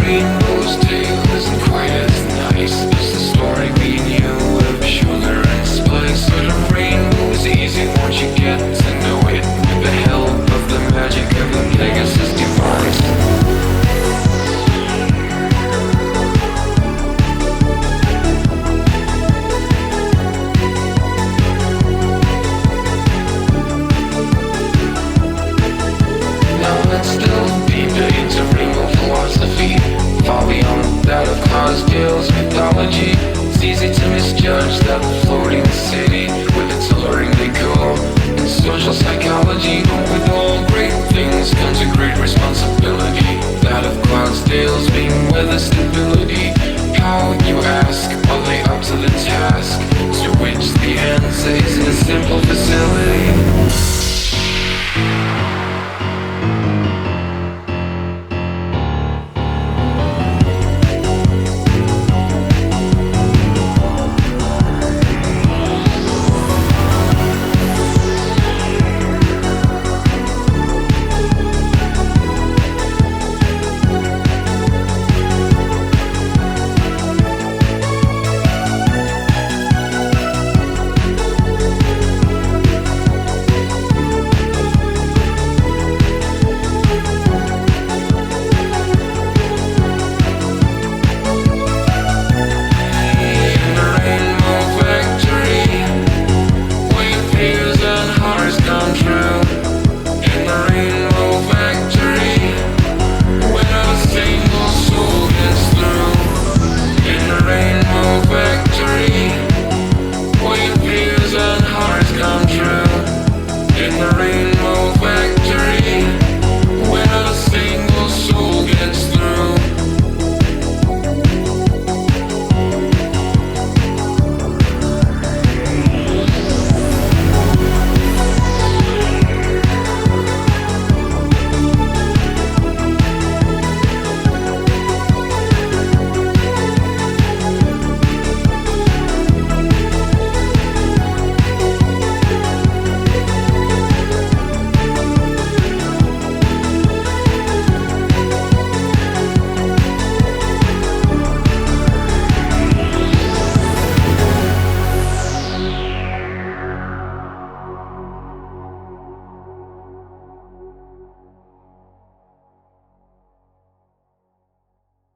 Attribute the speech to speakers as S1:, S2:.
S1: rainbow's tale isn't quite as nice as the story we knew of sugar and spice. But a rainbow's easy once you get to know it, with the help of the magic of the Pegasus device. Let's delve deeper into rainbow philosophy, far beyond that of Clydesdale's mythology. It's easy to misjudge that floating city with its alluring decor and social psychology. But with all great things comes a great responsibility, that of Clydesdale's being weather stability. How, you ask, are they up to the task? To which the answer is in a simple facility.